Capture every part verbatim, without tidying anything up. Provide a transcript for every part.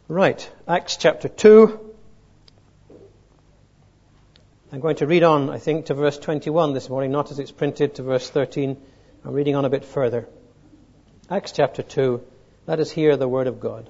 Right, Acts chapter two. I'm going to read on, I think, to verse twenty-one this morning, not as it's printed, to verse thirteen. I'm reading on a bit further. Acts chapter two. Let us hear the word of God.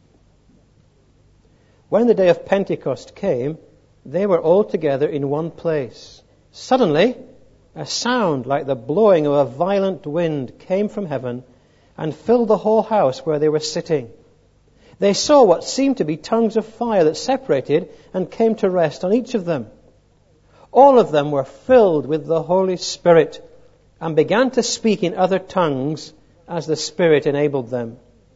When the day of Pentecost came, they were all together in one place. Suddenly, a sound like the blowing of a violent wind came from heaven and filled the whole house where they were sitting. They saw what seemed to be tongues of fire that separated and came to rest on each of them. All of them were filled with the Holy Spirit and began to speak in other tongues as the Spirit enabled them.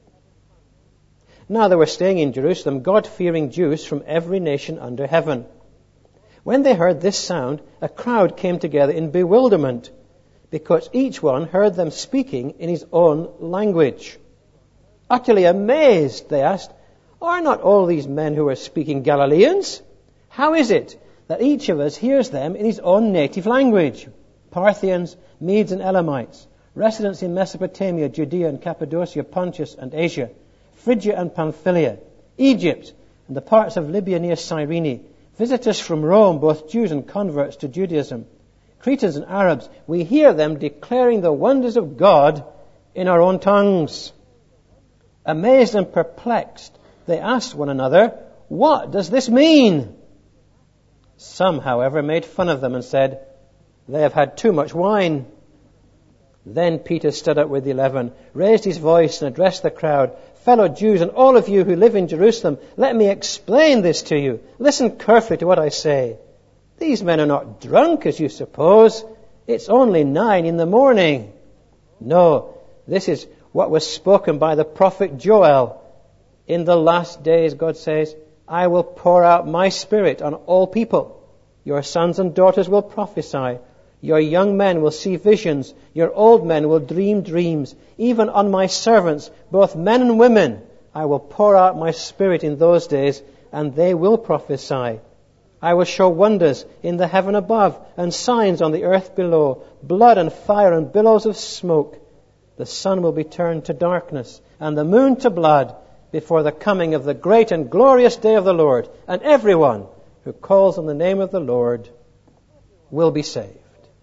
Now they were staying in Jerusalem, God-fearing Jews from every nation under heaven. When they heard this sound, a crowd came together in bewilderment, because each one heard them speaking in his own language. Utterly amazed, they asked, "Are not all these men who are speaking Galileans? How is it that each of us hears them in his own native language?" Parthians, Medes and Elamites, residents in Mesopotamia, Judea and Cappadocia, Pontus and Asia, Phrygia and Pamphylia, Egypt and the parts of Libya near Cyrene, visitors from Rome, both Jews and converts to Judaism, Cretans and Arabs, we hear them declaring the wonders of God in our own tongues. Amazed and perplexed, they asked one another, "What does this mean?" Some, however, made fun of them and said, "They have had too much wine." Then Peter stood up with the eleven, raised his voice and addressed the crowd. "Fellow Jews and all of you who live in Jerusalem, let me explain this to you. Listen carefully to what I say. These men are not drunk as you suppose. It's only nine in the morning. No, this is what was spoken by the prophet Joel. In the last days, God says, I will pour out my Spirit on all people. Your sons and daughters will prophesy. Your young men will see visions. Your old men will dream dreams. Even on my servants, both men and women, I will pour out my Spirit in those days, and they will prophesy. I will show wonders in the heaven above and signs on the earth below, blood and fire and billows of smoke. The sun will be turned to darkness and the moon to blood before the coming of the great and glorious day of the Lord, and everyone who calls on the name of the Lord will be saved."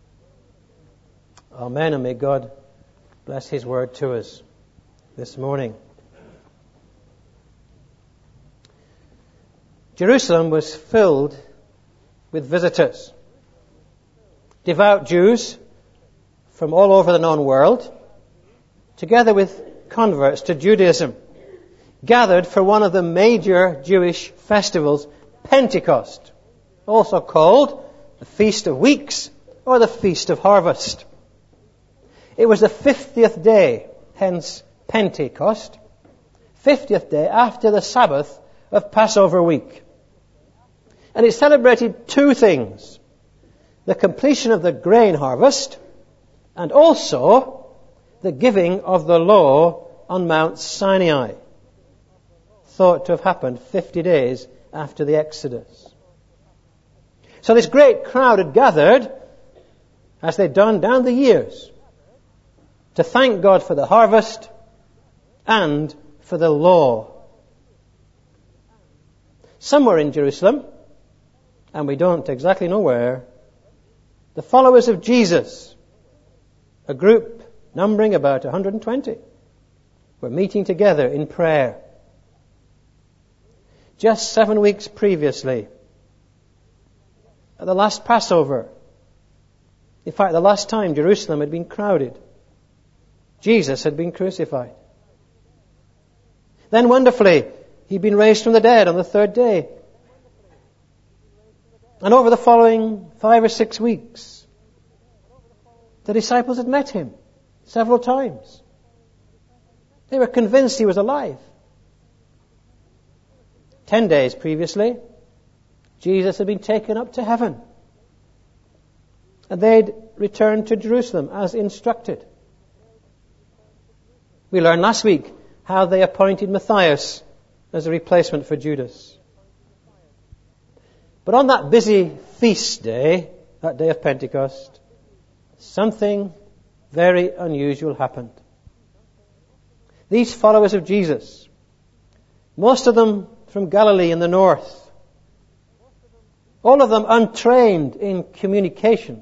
Amen, and may God bless His word to us this morning. Jerusalem was filled with visitors. Devout Jews from all over the known world, together with converts to Judaism, gathered for one of the major Jewish festivals, Pentecost, also called the Feast of Weeks or the Feast of Harvest. It was the fiftieth day, hence Pentecost, fiftieth day after the Sabbath of Passover week. And it celebrated two things: the completion of the grain harvest and also the giving of the law on Mount Sinai, thought to have happened fifty days after the Exodus. So this great crowd had gathered, as they'd done down the years, to thank God for the harvest and for the law. Somewhere in Jerusalem, and we don't exactly know where, the followers of Jesus, a group numbering about one hundred twenty, were meeting together in prayer. Just seven weeks previously, at the last Passover, in fact, the last time Jerusalem had been crowded, Jesus had been crucified. Then wonderfully, He'd been raised from the dead on the third day. And over the following five or six weeks, the disciples had met Him several times. They were convinced He was alive. Ten days previously, Jesus had been taken up to heaven. And they'd returned to Jerusalem as instructed. We learned last week how they appointed Matthias as a replacement for Judas. But on that busy feast day, that day of Pentecost, something very unusual happened. These followers of Jesus most of them from Galilee in the north, all of them untrained in communication,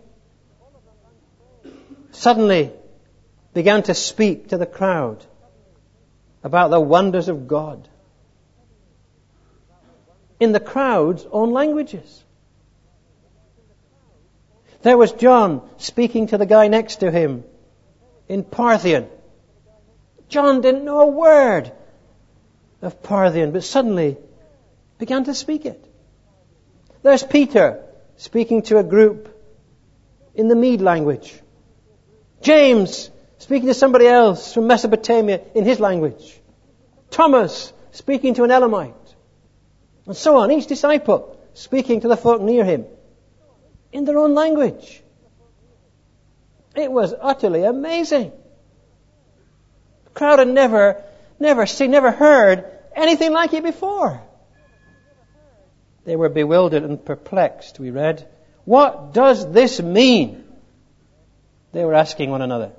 suddenly began to speak to the crowd about the wonders of God in the crowd's own languages. There was John speaking to the guy next to him in Parthian. John didn't know a word of Parthian, but suddenly began to speak it. There's Peter speaking to a group in the Mede language. James speaking to somebody else from Mesopotamia in his language. Thomas speaking to an Elamite. And so on, each disciple speaking to the folk near him in their own language. It was utterly amazing. The crowd had never, never seen, never heard anything like it before. They were bewildered and perplexed, we read. What does this mean? They were asking one another.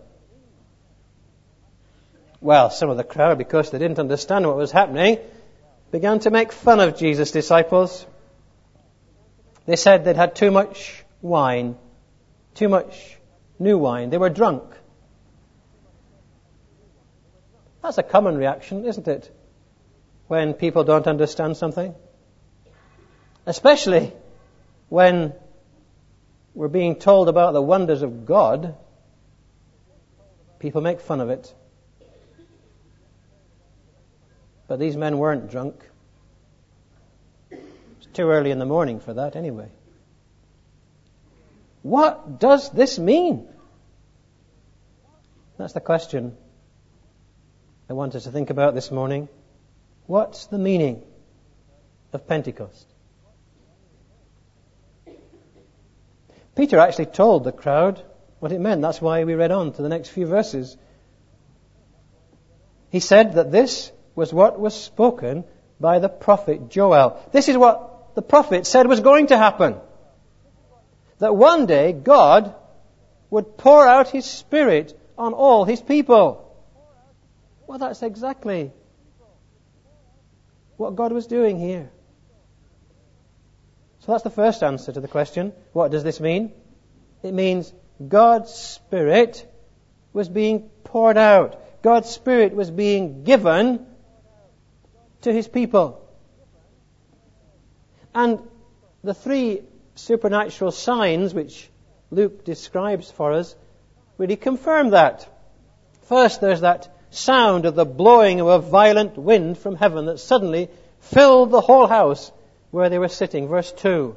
Well, some of the crowd, because they didn't understand what was happening, began to make fun of Jesus' disciples. They said they'd had too much wine, too much new wine. They were drunk. That's a common reaction, isn't it? When people don't understand something. Especially when we're being told about the wonders of God, people make fun of it. But these men weren't drunk. It's too early in the morning for that anyway. What does this mean? That's the question I want us to think about this morning. What's the meaning of Pentecost? Peter actually told the crowd what it meant. That's why we read on to the next few verses. He said that this was what was spoken by the prophet Joel. This is what the prophet said was going to happen. That one day God would pour out His Spirit on all His people. Well, that's exactly what God was doing here. So that's the first answer to the question. What does this mean? It means God's Spirit was being poured out. God's Spirit was being given to His people. And the three supernatural signs which Luke describes for us really confirm that. First, there's that sound of the blowing of a violent wind from heaven that suddenly filled the whole house where they were sitting. Verse two.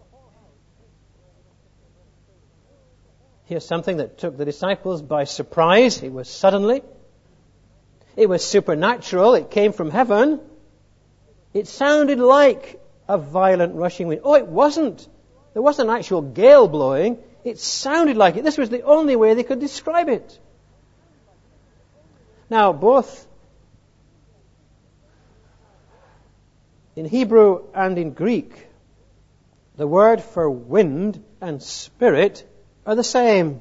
Here's something that took the disciples by surprise. It was suddenly. It was supernatural. It came from heaven. It sounded like a violent rushing wind. Oh, it wasn't. There wasn't an actual gale blowing. It sounded like it. This was the only way they could describe it. Now, both in Hebrew and in Greek, the word for wind and spirit are the same.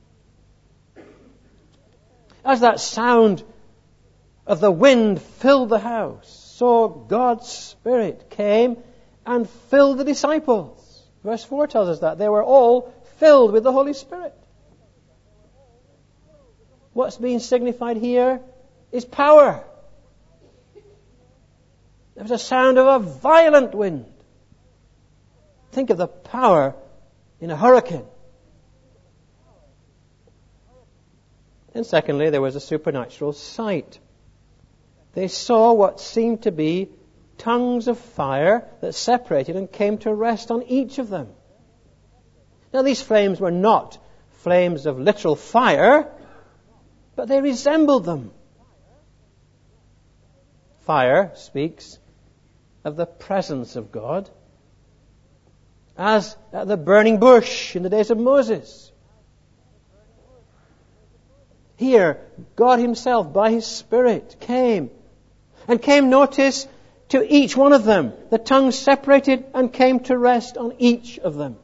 As that sound of the wind filled the house, so God's Spirit came and filled the disciples. Verse four tells us that. They were all filled with the Holy Spirit. What's being signified here is power. There was a sound of a violent wind. Think of the power in a hurricane. And secondly, there was a supernatural sight. They saw what seemed to be tongues of fire that separated and came to rest on each of them. Now, these flames were not flames of literal fire, but they resembled them. Fire speaks of the presence of God, as at the burning bush in the days of Moses. Here, God Himself, by His Spirit, came. And came, notice, to each one of them. The tongues separated and came to rest on each of them.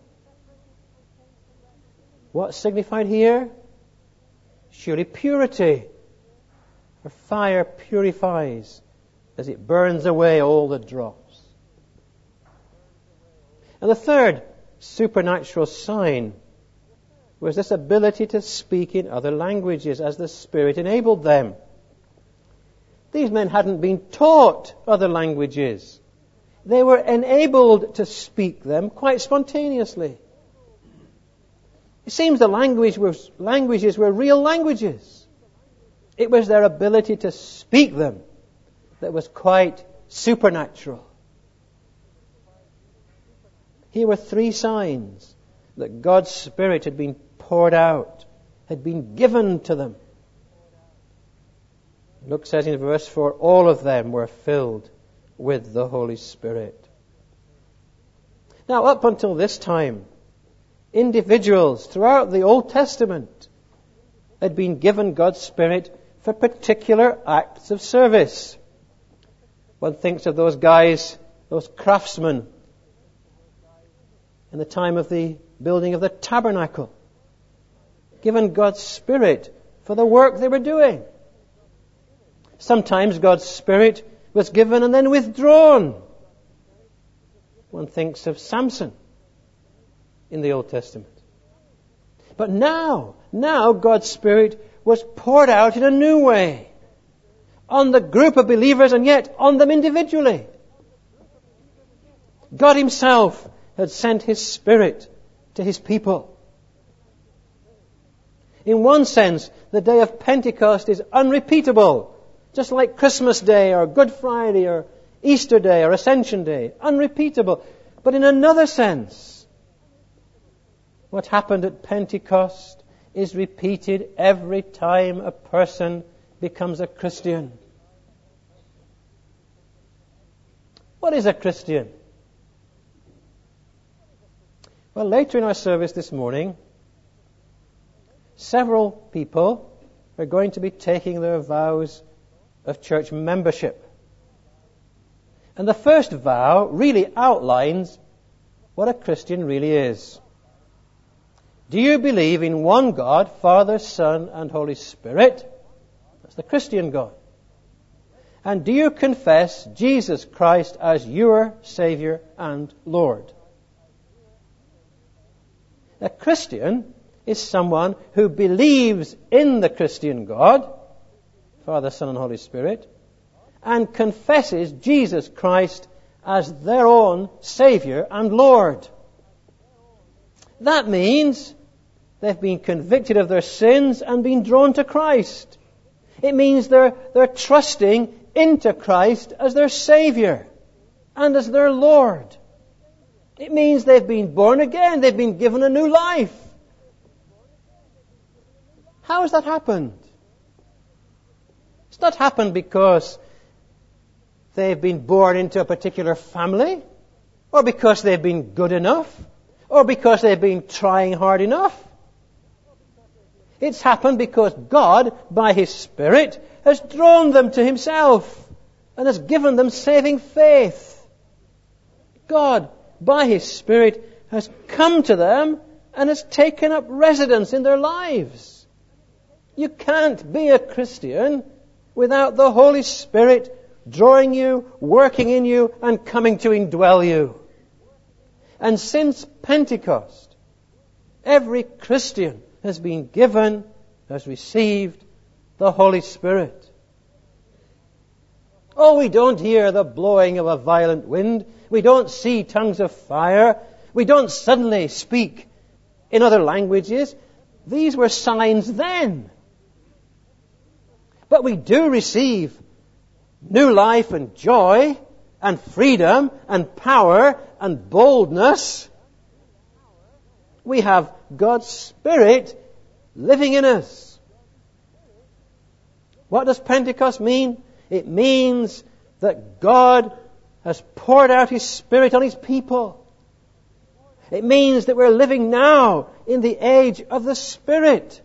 What's signified here? Surely purity. For fire purifies, as it burns away all the dross. And the third supernatural sign was this ability to speak in other languages as the Spirit enabled them. These men hadn't been taught other languages. They were enabled to speak them quite spontaneously. It seems the language was, languages were real languages. It was their ability to speak them that was quite supernatural. Here were three signs that God's Spirit had been poured out, had been given to them. Luke says in verse four, all of them were filled with the Holy Spirit. Now, up until this time, individuals throughout the Old Testament had been given God's Spirit for particular acts of service. One thinks of those guys, those craftsmen, in the time of the building of the tabernacle, given God's Spirit for the work they were doing. Sometimes God's Spirit was given and then withdrawn. One thinks of Samson in the Old Testament. But now, now God's Spirit was poured out in a new way on the group of believers and yet on them individually. God Himself had sent His Spirit to His people. In one sense, the day of Pentecost is unrepeatable, just like Christmas Day or Good Friday or Easter Day or Ascension Day. Unrepeatable. But in another sense, what happened at Pentecost is repeated every time a person becomes a Christian. What is a Christian? Well, later in our service this morning, several people are going to be taking their vows of church membership. And the first vow really outlines what a Christian really is. Do you believe in one God, Father, Son, and Holy Spirit? That's the Christian God. And do you confess Jesus Christ as your Savior and Lord? A Christian is someone who believes in the Christian God, Father, Son, and Holy Spirit, and confesses Jesus Christ as their own Savior and Lord. That means they've been convicted of their sins and been drawn to Christ. It means they're, they're trusting into Christ as their Savior and as their Lord. It means they've been born again. They've been given a new life. How has that happened? It's not happened because they've been born into a particular family, or because they've been good enough, or because they've been trying hard enough. It's happened because God, by His Spirit, has drawn them to Himself and has given them saving faith. God, by His Spirit, has come to them and has taken up residence in their lives. You can't be a Christian without the Holy Spirit drawing you, working in you, and coming to indwell you. And since Pentecost, every Christian has been given, has received the Holy Spirit. Oh, we don't hear the blowing of a violent wind. We don't see tongues of fire. We don't suddenly speak in other languages. These were signs then. But we do receive new life and joy and freedom and power and boldness. We have God's Spirit living in us. What does Pentecost mean? It means that God has poured out His Spirit on His people. It means that we're living now in the age of the Spirit.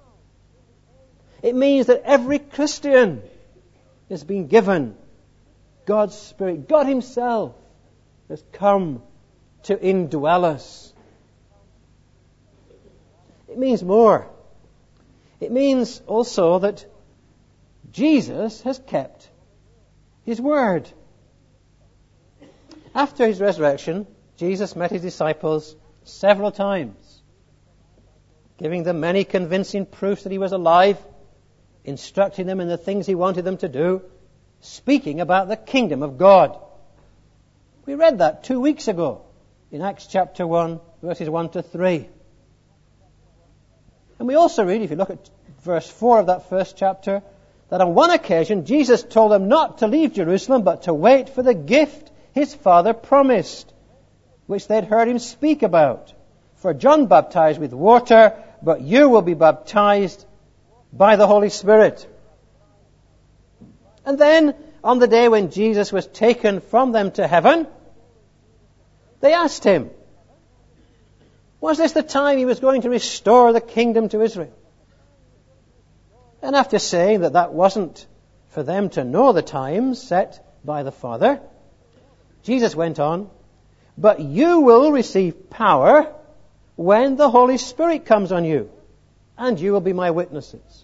It means that every Christian has been given God's Spirit. God Himself has come to indwell us. It means more. It means also that Jesus has kept His Word. After His resurrection, Jesus met His disciples several times, giving them many convincing proofs that He was alive, instructing them in the things He wanted them to do, speaking about the kingdom of God. We read that two weeks ago in Acts chapter one, verses one to three. And we also read, if you look at verse four of that first chapter, that on one occasion Jesus told them not to leave Jerusalem, but to wait for the gift His Father promised, which they'd heard Him speak about. For John baptized with water, but you will be baptized by the Holy Spirit. And then, on the day when Jesus was taken from them to heaven, they asked Him, was this the time He was going to restore the kingdom to Israel? And after saying that that wasn't for them to know the times set by the Father, Jesus went on, but you will receive power when the Holy Spirit comes on you, and you will be my witnesses.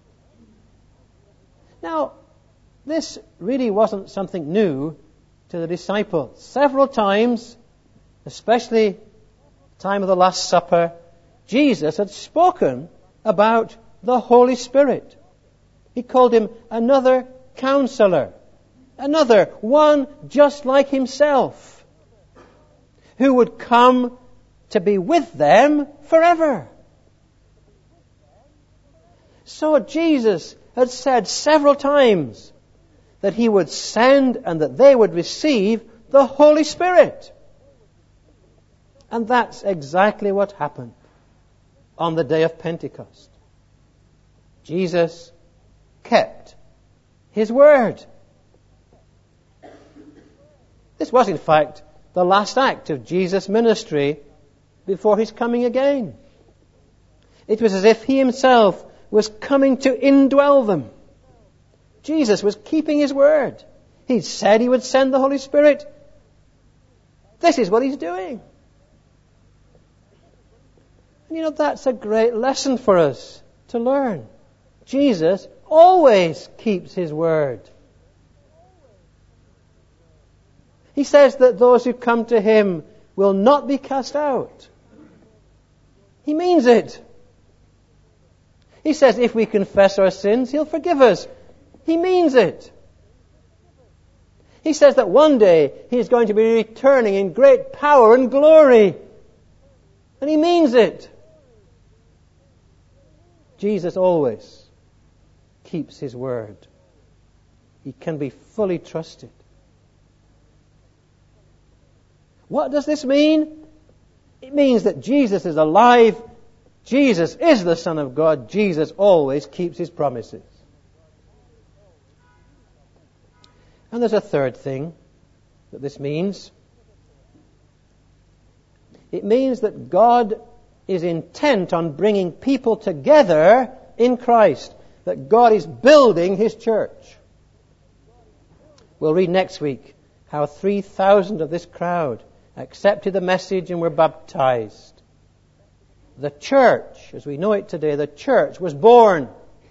Now, this really wasn't something new to the disciples. Several times, especially the time of the Last Supper, Jesus had spoken about the Holy Spirit. He called Him another counselor, another one just like Himself, who would come to be with them forever. So Jesus had said several times that He would send and that they would receive the Holy Spirit. And that's exactly what happened on the day of Pentecost. Jesus kept His word. This was, in fact, the last act of Jesus' ministry before His coming again. It was as if He Himself was coming to indwell them. Jesus was keeping His word. He said He would send the Holy Spirit. This is what He's doing. And you know, that's a great lesson for us to learn. Jesus always keeps His word. He says that those who come to Him will not be cast out. He means it. He says if we confess our sins, He'll forgive us. He means it. He says that one day He's going to be returning in great power and glory. And He means it. Jesus always keeps His word. He can be fully trusted. What does this mean? It means that Jesus is alive. Jesus is the Son of God. Jesus always keeps His promises. And there's a third thing that this means. It means that God is intent on bringing people together in Christ. That God is building His church. We'll read next week how three thousand of this crowd accepted the message and were baptized. The church, as we know it today, the church was born.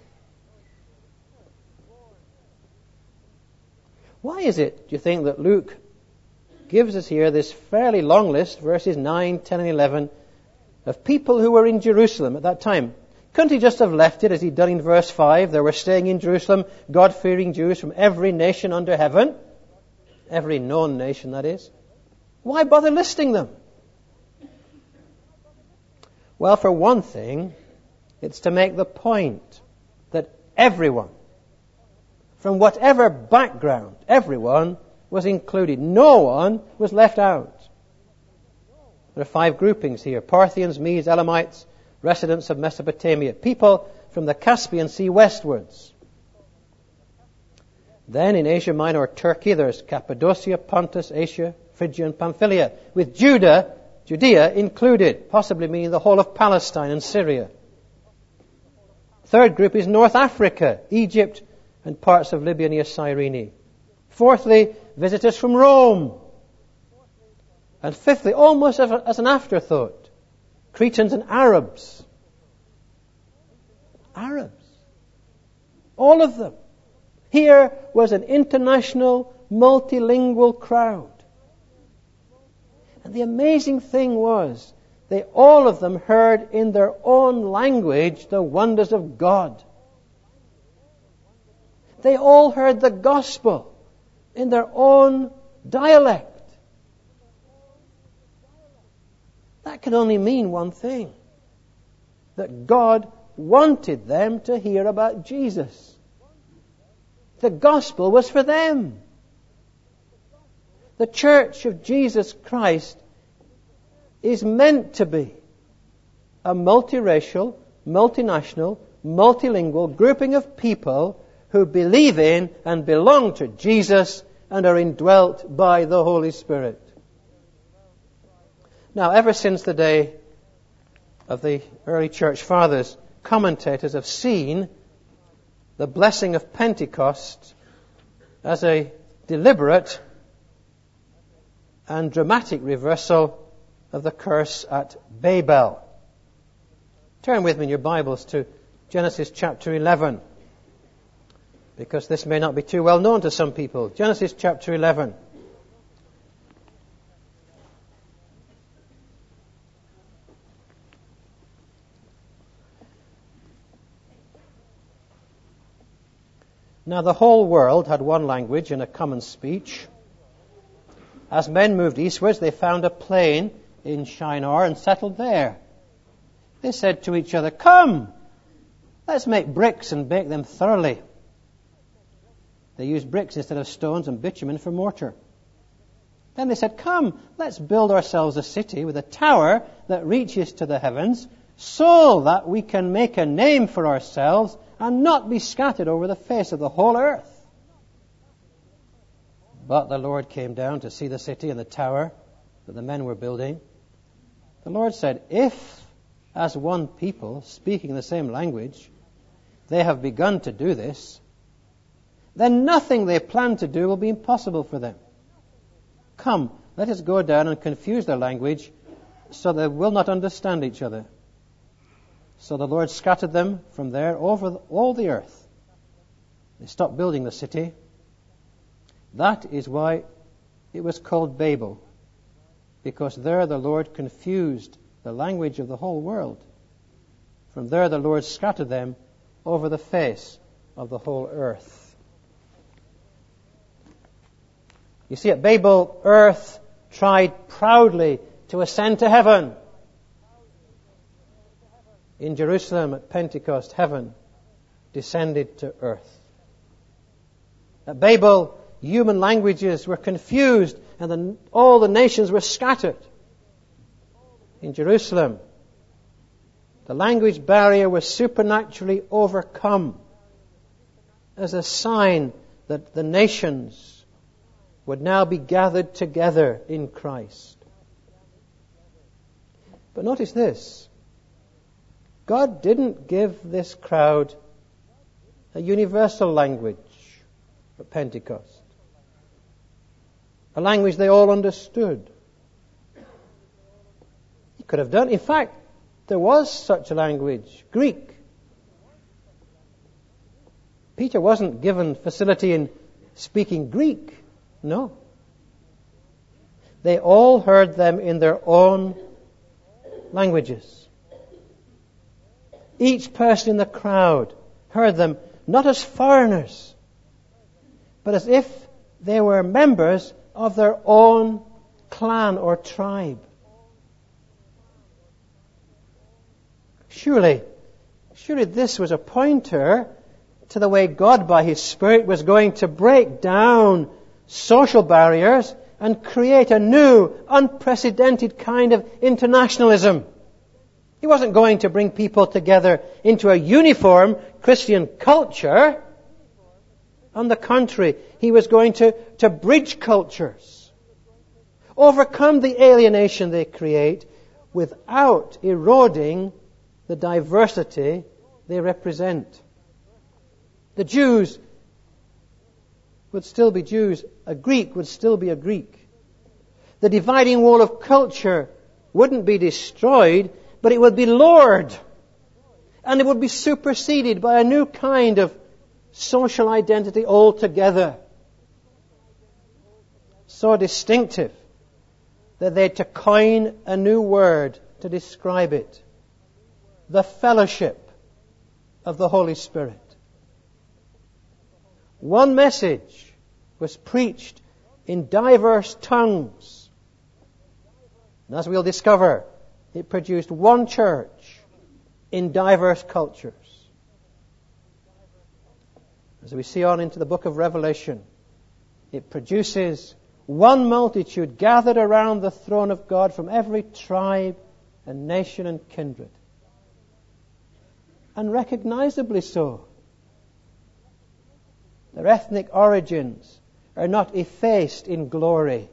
Why is it, do you think, that Luke gives us here this fairly long list, verses nine, ten and eleven, of people who were in Jerusalem at that time? Couldn't he just have left it as he'd done in verse five? There were staying in Jerusalem God-fearing Jews from every nation under heaven. Every known nation, that is. Why bother listing them? Well, for one thing, it's to make the point that everyone, from whatever background, everyone was included. No one was left out. There are five groupings here: Parthians, Medes, Elamites, residents of Mesopotamia, people from the Caspian Sea westwards. Then in Asia Minor, Turkey, there's Cappadocia, Pontus, Asia, Phrygia and Pamphylia, with Judah, Judea included, possibly meaning the whole of Palestine and Syria. Third group is North Africa, Egypt and parts of Libya near Cyrene. Fourthly, visitors from Rome. And fifthly, almost as an afterthought, Cretans and Arabs. Arabs. All of them. Here was an international, multilingual crowd. And the amazing thing was, they all of them heard in their own language the wonders of God. They all heard the gospel in their own dialect. That could only mean one thing: that God wanted them to hear about Jesus. The gospel was for them. The Church of Jesus Christ is meant to be a multiracial, multinational, multilingual grouping of people who believe in and belong to Jesus and are indwelt by the Holy Spirit. Now, ever since the day of the early church fathers, commentators have seen the blessing of Pentecost as a deliberate and dramatic reversal of the curse at Babel. Turn with me in your Bibles to Genesis chapter eleven, because this may not be too well known to some people. Genesis chapter eleven. Now the whole world had one language and a common speech. As men moved eastwards, they found a plain in Shinar and settled there. They said to each other, "Come, let's make bricks and bake them thoroughly." They used bricks instead of stones and bitumen for mortar. Then they said, "Come, let's build ourselves a city with a tower that reaches to the heavens, so that we can make a name for ourselves and not be scattered over the face of the whole earth." But the Lord came down to see the city and the tower that the men were building. The Lord said, "If, as one people, speaking the same language, they have begun to do this, then nothing they plan to do will be impossible for them. Come, let us go down and confuse their language, so they will not understand each other." So the Lord scattered them from there over all the earth. They stopped building the city. That is why it was called Babel, because there the Lord confused the language of the whole world. From there the Lord scattered them over the face of the whole earth. You see, at Babel, earth tried proudly to ascend to heaven. In Jerusalem at Pentecost, heaven descended to earth. At Babel, human languages were confused and the, all the nations were scattered. In Jerusalem, the language barrier was supernaturally overcome as a sign that the nations would now be gathered together in Christ. But notice this: God didn't give this crowd a universal language at Pentecost, a language they all understood. He could have done. In fact, there was such a language, Greek. Peter wasn't given facility in speaking Greek. No. They all heard them in their own languages. Each person in the crowd heard them not as foreigners, but as if they were members of their own clan or tribe. Surely, surely this was a pointer to the way God by His Spirit was going to break down social barriers and create a new, unprecedented kind of internationalism. He wasn't going to bring people together into a uniform Christian culture. On the contrary, He was going to, to bridge cultures, overcome the alienation they create without eroding the diversity they represent. The Jews would still be Jews. A Greek would still be a Greek. The dividing wall of culture wouldn't be destroyed, but it would be lowered. And it would be superseded by a new kind of social identity altogether. So distinctive that they had to coin a new word to describe it. The fellowship of the Holy Spirit. One message was preached in diverse tongues. And as we'll discover, it produced one church in diverse cultures. As we see on into the book of Revelation, it produces one multitude gathered around the throne of God from every tribe and nation and kindred. Unrecognizably so. Their ethnic origins are not effaced in glory.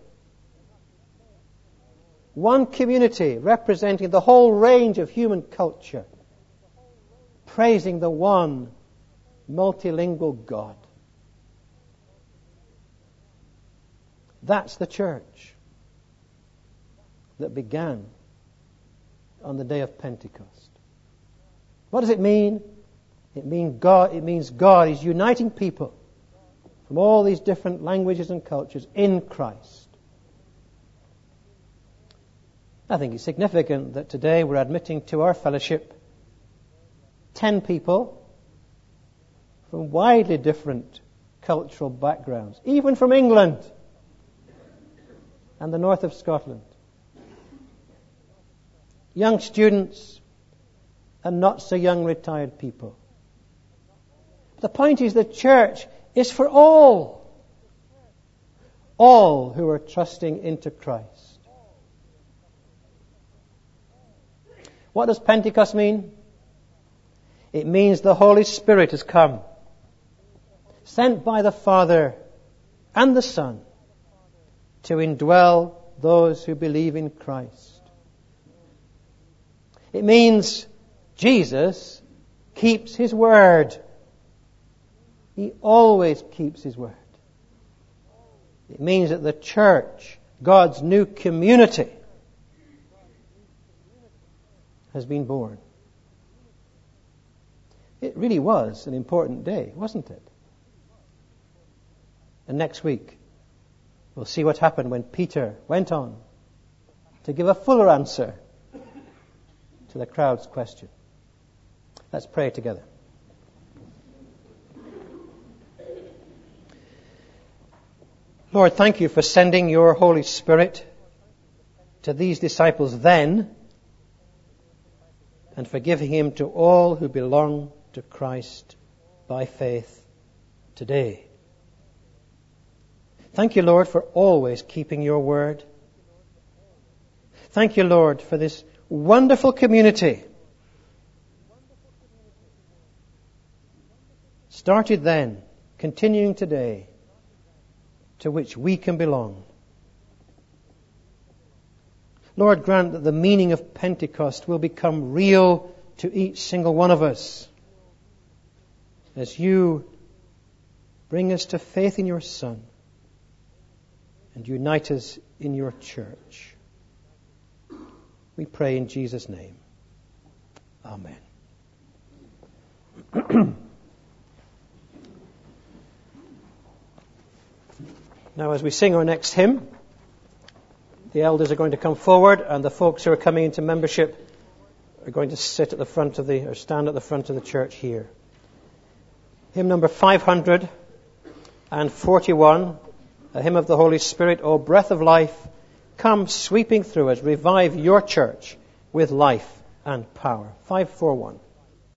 One community representing the whole range of human culture, praising the one multilingual God. That's the church that began on the day of Pentecost. What does it mean? It means God, it means God is uniting people from all these different languages and cultures in Christ. I think it's significant that today we're admitting to our fellowship ten people from widely different cultural backgrounds, even from England and the north of Scotland. Young students and not so young retired people. The point is the church is for all. All who are trusting into Christ. What does Pentecost mean? It means the Holy Spirit has come, sent by the Father and the Son to indwell those who believe in Christ. It means Jesus keeps His word. He always keeps His word. It means that the church, God's new community, has been born. It really was an important day, wasn't it? And next week, we'll see what happened when Peter went on to give a fuller answer to the crowd's question. Let's pray together. Lord, thank you for sending your Holy Spirit to these disciples then, and for giving him to all who belong to Christ by faith today. Thank you, Lord, for always keeping your word. Thank you, Lord, for this wonderful community. Started then, continuing today, to which we can belong. Lord, grant that the meaning of Pentecost will become real to each single one of us as you bring us to faith in your Son and unite us in your church. We pray in Jesus' name. Amen. Now, as we sing our next hymn, the elders are going to come forward, and the folks who are coming into membership are going to sit at the front of the, or stand at the front of the church here. Hymn number five hundred forty-one, a hymn of the Holy Spirit, O breath of life, come sweeping through us, revive your church with life and power. five forty-one.